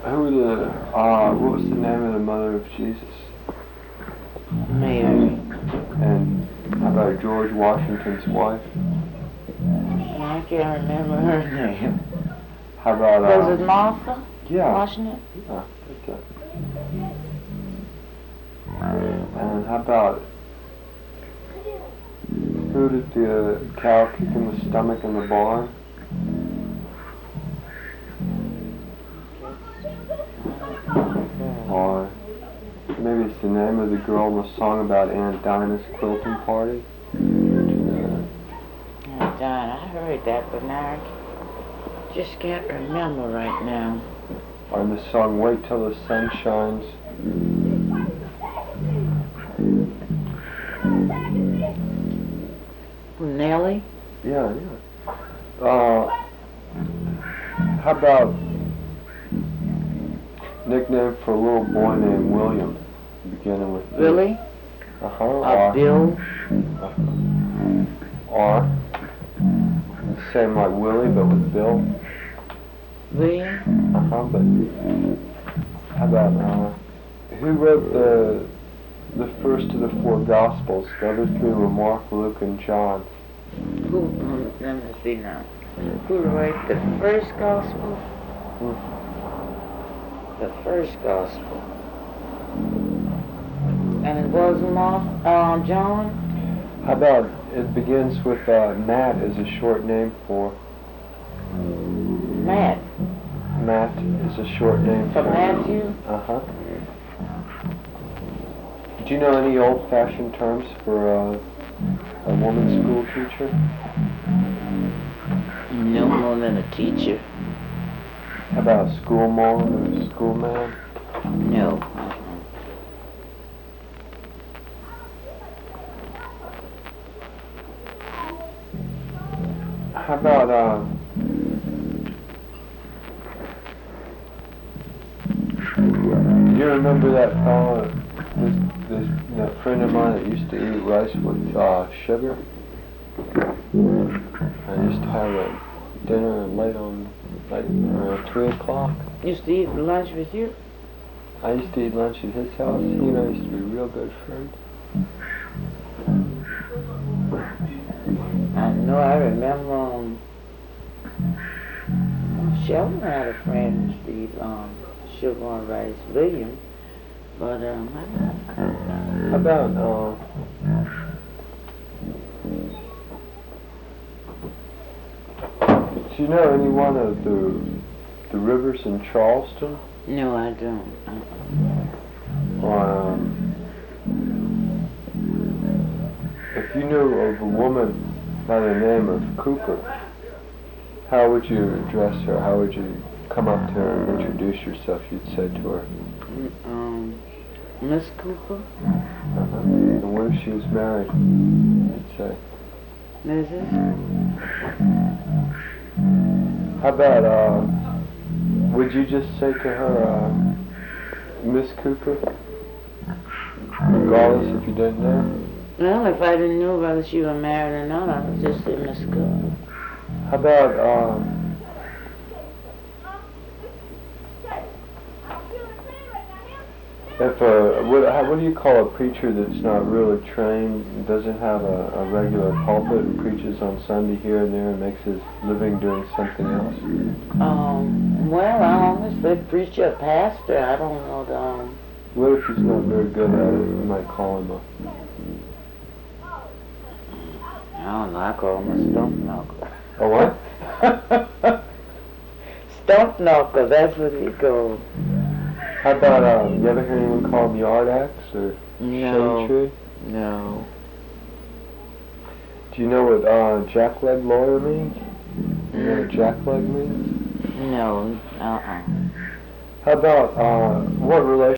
What was the name of the mother of Jesus? Mary. And how about George Washington's wife? I can't remember her name. How about, Was it Martha? Yeah. Washington? Yeah, that's it. And how about, who did the cow kick in the stomach in the barn? Or maybe it's the name of the girl in the song about Aunt Dinah's quilting party? Aunt Dinah, I heard that, but now I just can't remember right now. Or in the song Wait Till the Sun Shines? Nellie? Yeah. How about nickname for a little boy named William, beginning with B? Billy? Or Bill? Or same like Willie, but with Bill. William? But how about who wrote the first of the four Gospels? The other three were Mark, Luke, and John. Let me see now. Who wrote the first gospel? The first gospel. And it was John? How about it begins with Matt as a short name for... Matt. Matt is a short name For Matthew? Do you know any old-fashioned terms for a woman school teacher? No more than a teacher. How about school mom or schoolman? No. How about you remember that fella, that friend of mine that used to eat rice with sugar? I used to have a dinner late around 3 o'clock. Used to eat lunch with you? I used to eat lunch at his house. He and I used to be real good friends. I know, I remember Sheldon had a friend who used to eat sugar on rice, William, but How about do you know any one of the rivers in Charleston? no, I don't. Or if you knew of a woman by the name of Cooper, how would you address her? How would you come up to her and introduce yourself? You'd say to her, Miss Cooper? And what if she was married? You'd say, Mrs.? how about, would you just say to her, Miss Cooper? Regardless if you didn't know? Well, if I didn't know whether she was married or not, I would just say Miss Cooper. How about, if what do you call a preacher that's not really trained, doesn't have a regular pulpit, and preaches on Sunday here and there and makes his living doing something else? Well, I always say preacher, pastor. I don't know. What if he's not very good at it? You might call him I don't know. I call him a stump knuckle. a what? Stump knuckle. That's what he goes. How about, you ever hear anyone call him yard axe or No. shade tree? No. Do you know what jackleg lawyer means? You know what jackleg means? No. How about, what relation